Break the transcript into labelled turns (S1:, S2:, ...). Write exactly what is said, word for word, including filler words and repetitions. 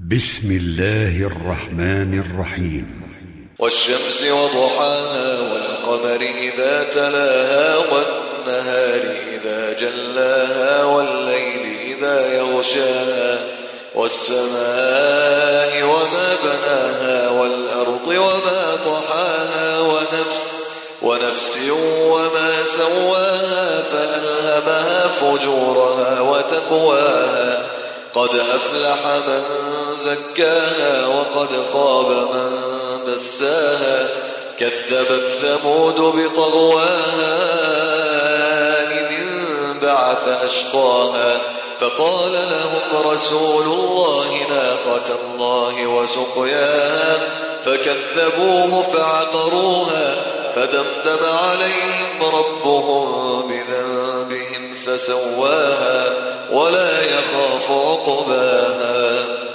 S1: بسم الله الرحمن الرحيم.
S2: والشمس وضحاها والقمر إذا تلاها والنهار إذا جلاها والليل إذا يغشاها والسماء وما بناها والأرض وما طحاها ونفس ونفس وما سواها فألهمها فجورها وتقواها قد أفلح من زكاها وقد خاب من دساها كذبت ثمود بطغواها إذ انبعث أشقاها فقال لهم رسول الله ناقة الله وسقياها فكذبوه فعقروها فدمدم عليهم ربهم بذنبهم فسواها ولا يخاف عقباها.